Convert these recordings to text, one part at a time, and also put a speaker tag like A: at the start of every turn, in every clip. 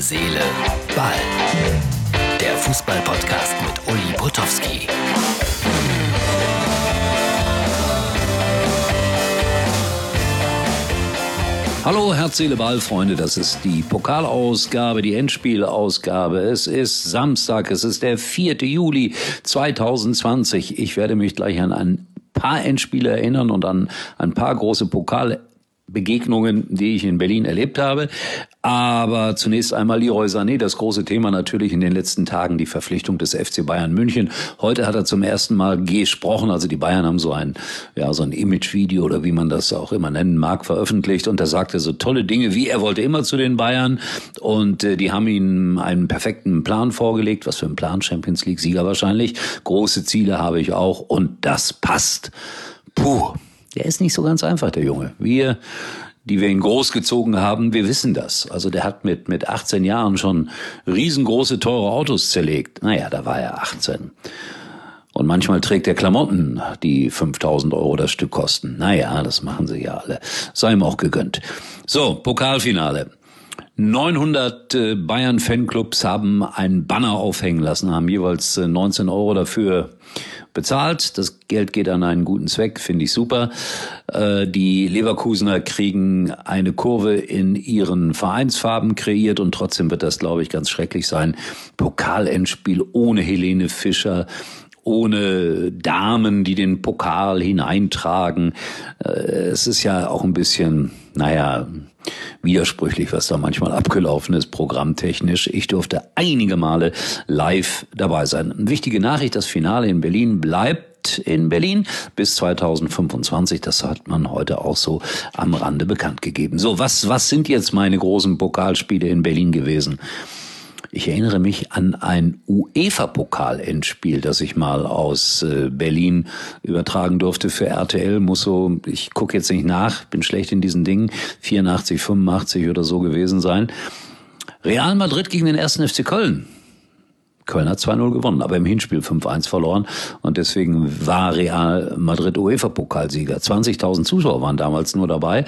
A: Seele, Ball. Der Fußball-Podcast mit Uli Potowski.
B: Hallo, Herz, Seele, Ball, Freunde, das ist die Pokalausgabe, die Endspielausgabe. Es ist Samstag, es ist der 4. Juli 2020. Ich werde mich gleich an ein paar Endspiele erinnern und an ein paar große Pokalbegegnungen, die ich in Berlin erlebt habe. Aber zunächst einmal Leroy Sané, das große Thema natürlich in den letzten Tagen, die Verpflichtung des FC Bayern München. Heute hat er zum ersten Mal gesprochen, also die Bayern haben so ein Image-Video oder wie man das auch immer nennen mag, veröffentlicht. Und da sagte er so tolle Dinge, wie er wollte immer zu den Bayern. Und die haben ihm einen perfekten Plan vorgelegt. Was für ein Plan? Champions League-Sieger wahrscheinlich. Große Ziele habe ich auch und das passt. Puh, der ist nicht so ganz einfach, der Junge. Wir, die wir ihn großgezogen haben, wir wissen das. Also der hat mit 18 Jahren schon riesengroße, teure Autos zerlegt. Naja, da war er 18. Und manchmal trägt er Klamotten, die 5.000 € das Stück kosten. Naja, das machen sie ja alle. Sei ihm auch gegönnt. So, Pokalfinale. 900 Bayern-Fanclubs haben einen Banner aufhängen lassen, haben jeweils 19 € dafür bezahlt. Das Geld geht an einen guten Zweck, finde ich super. Die Leverkusener kriegen eine Kurve in ihren Vereinsfarben kreiert und trotzdem wird das, glaube ich, ganz schrecklich sein. Pokalendspiel ohne Helene Fischer, ohne Damen, die den Pokal hineintragen. Es ist ja auch ein bisschen, widersprüchlich, was da manchmal abgelaufen ist, programmtechnisch. Ich durfte einige Male live dabei sein. Eine wichtige Nachricht, das Finale in Berlin bleibt in Berlin bis 2025. Das hat man heute auch so am Rande bekannt gegeben. So, was sind jetzt meine großen Pokalspiele in Berlin gewesen? Ich erinnere mich an ein UEFA-Pokal-Endspiel, das ich mal aus Berlin übertragen durfte für RTL. Ich gucke jetzt nicht nach, bin schlecht in diesen Dingen, 84, 85 oder so gewesen sein. Real Madrid gegen den 1. FC Köln. Köln hat 2-0 gewonnen, aber im Hinspiel 5-1 verloren und deswegen war Real Madrid UEFA-Pokalsieger. 20.000 Zuschauer waren damals nur dabei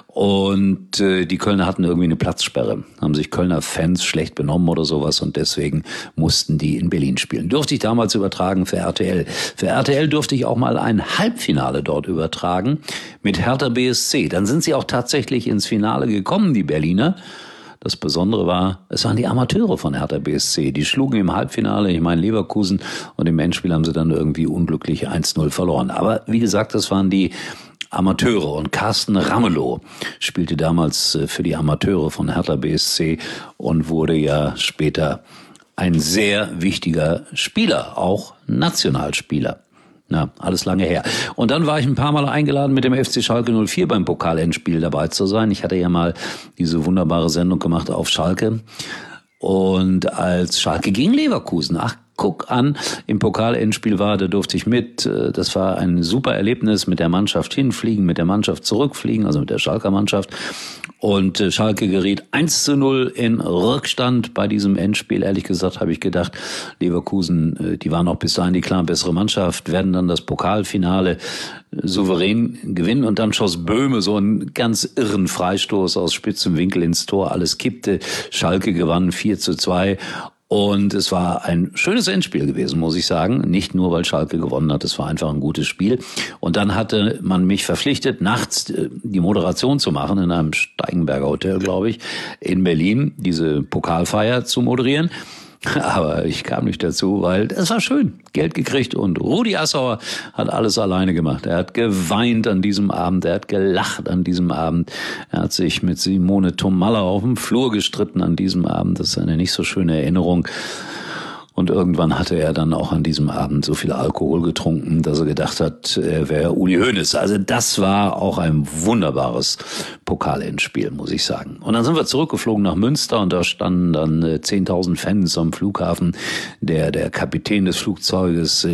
B: und die Kölner hatten irgendwie eine Platzsperre, haben sich Kölner Fans schlecht benommen oder sowas und deswegen mussten die in Berlin spielen. Durfte ich damals übertragen für RTL. Für RTL durfte ich auch mal ein Halbfinale dort übertragen mit Hertha BSC. Dann sind sie auch tatsächlich ins Finale gekommen, die Berliner. Das Besondere war, es waren die Amateure von Hertha BSC. Die schlugen im Halbfinale, Leverkusen, und im Endspiel haben sie dann irgendwie unglücklich 1-0 verloren. Aber wie gesagt, das waren die Amateure. Und Carsten Ramelow spielte damals für die Amateure von Hertha BSC und wurde ja später ein sehr wichtiger Spieler, auch Nationalspieler. Alles lange her. Und dann war ich ein paar Mal eingeladen, mit dem FC Schalke 04 beim Pokalendspiel dabei zu sein. Ich hatte ja mal diese wunderbare Sendung gemacht auf Schalke. Und als Schalke gegen Leverkusen, guck an, im Pokalendspiel war, da durfte ich mit. Das war ein super Erlebnis, mit der Mannschaft hinfliegen, mit der Mannschaft zurückfliegen, also mit der Schalker Mannschaft. Und Schalke geriet 1-0 in Rückstand bei diesem Endspiel. Ehrlich gesagt habe ich gedacht, Leverkusen, die waren auch bis dahin die klar bessere Mannschaft, werden dann das Pokalfinale souverän gewinnen. Und dann schoss Böhme so einen ganz irren Freistoß aus spitzem Winkel ins Tor. Alles kippte. Schalke gewann 4-2. Und es war ein schönes Endspiel gewesen, muss ich sagen. Nicht nur, weil Schalke gewonnen hat, es war einfach ein gutes Spiel. Und dann hatte man mich verpflichtet, nachts die Moderation zu machen in einem Steigenberger Hotel, glaube ich, in Berlin, diese Pokalfeier zu moderieren. Aber ich kam nicht dazu, weil es war schön. Geld gekriegt und Rudi Assauer hat alles alleine gemacht. Er hat geweint an diesem Abend, er hat gelacht an diesem Abend. Er hat sich mit Simone Tomalla auf dem Flur gestritten an diesem Abend. Das ist eine nicht so schöne Erinnerung. Und irgendwann hatte er dann auch an diesem Abend so viel Alkohol getrunken, dass er gedacht hat, er wäre Uli Hoeneß. Also das war auch ein wunderbares Pokalendspiel, muss ich sagen. Und dann sind wir zurückgeflogen nach Münster und da standen dann 10.000 Fans am Flughafen. Der Kapitän des Flugzeuges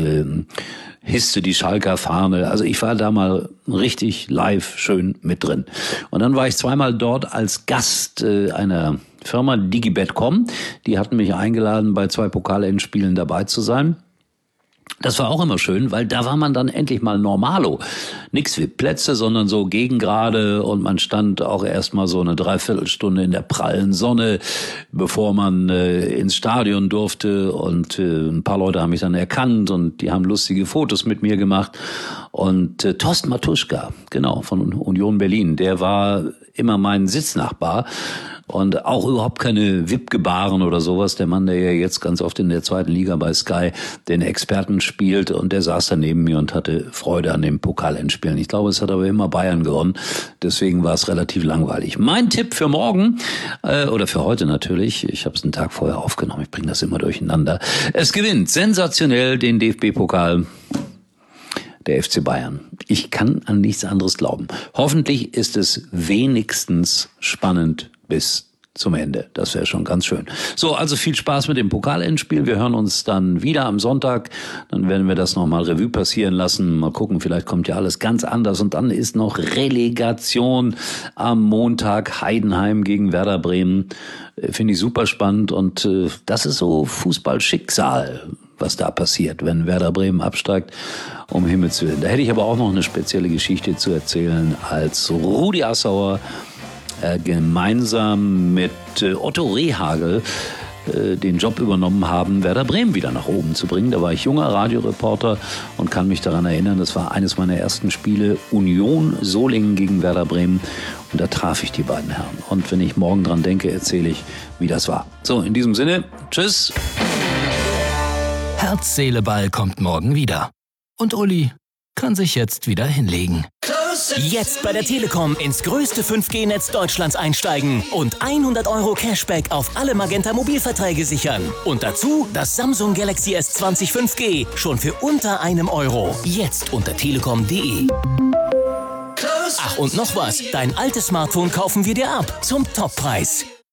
B: hisste die Schalker Fahne. Also ich war da mal richtig live schön mit drin. Und dann war ich zweimal dort als Gast einer Firma Digibet.com. Die hatten mich eingeladen, bei 2 Pokalendspielen dabei zu sein. Das war auch immer schön, weil da war man dann endlich mal normalo. Nix wie Plätze, sondern so gegengrade, und man stand auch erstmal so eine Dreiviertelstunde in der prallen Sonne, bevor man ins Stadion durfte, und ein paar Leute haben mich dann erkannt und die haben lustige Fotos mit mir gemacht. Und Thorsten Matuschka, genau, von Union Berlin, der war immer mein Sitznachbar. Und auch überhaupt keine Wippgebaren oder sowas. Der Mann, der ja jetzt ganz oft in der zweiten Liga bei Sky den Experten spielt, und der saß da neben mir und hatte Freude an dem Pokalendspielen. Ich glaube, es hat aber immer Bayern gewonnen. Deswegen war es relativ langweilig. Mein Tipp für morgen, oder für heute natürlich, ich habe es einen Tag vorher aufgenommen, ich bringe das immer durcheinander. Es gewinnt sensationell den DFB-Pokal der FC Bayern. Ich kann an nichts anderes glauben. Hoffentlich ist es wenigstens spannend bis zum Ende. Das wäre schon ganz schön. So, also viel Spaß mit dem Pokalendspiel. Wir hören uns dann wieder am Sonntag. Dann werden wir das nochmal Revue passieren lassen. Mal gucken, vielleicht kommt ja alles ganz anders. Und dann ist noch Relegation am Montag. Heidenheim gegen Werder Bremen. Finde ich super spannend. Und das ist so Fußballschicksal, was da passiert, wenn Werder Bremen absteigt, um Himmels Willen. Da hätte ich aber auch noch eine spezielle Geschichte zu erzählen, als Rudi Assauer gemeinsam mit Otto Rehhagel den Job übernommen haben, Werder Bremen wieder nach oben zu bringen. Da war ich junger Radioreporter und kann mich daran erinnern, das war eines meiner ersten Spiele, Union Solingen gegen Werder Bremen, und da traf ich die beiden Herren. Und wenn ich morgen dran denke, erzähle ich, wie das war. So, in diesem Sinne, tschüss.
A: Herz, Seele, Ball kommt morgen wieder. Und Uli kann sich jetzt wieder hinlegen.
C: Jetzt bei der Telekom ins größte 5G-Netz Deutschlands einsteigen und 100 € Cashback auf alle Magenta Mobilverträge sichern. Und dazu das Samsung Galaxy S20 5G schon für unter €1. Jetzt unter telekom.de. Ach, und noch was, dein altes Smartphone kaufen wir dir ab zum Toppreis.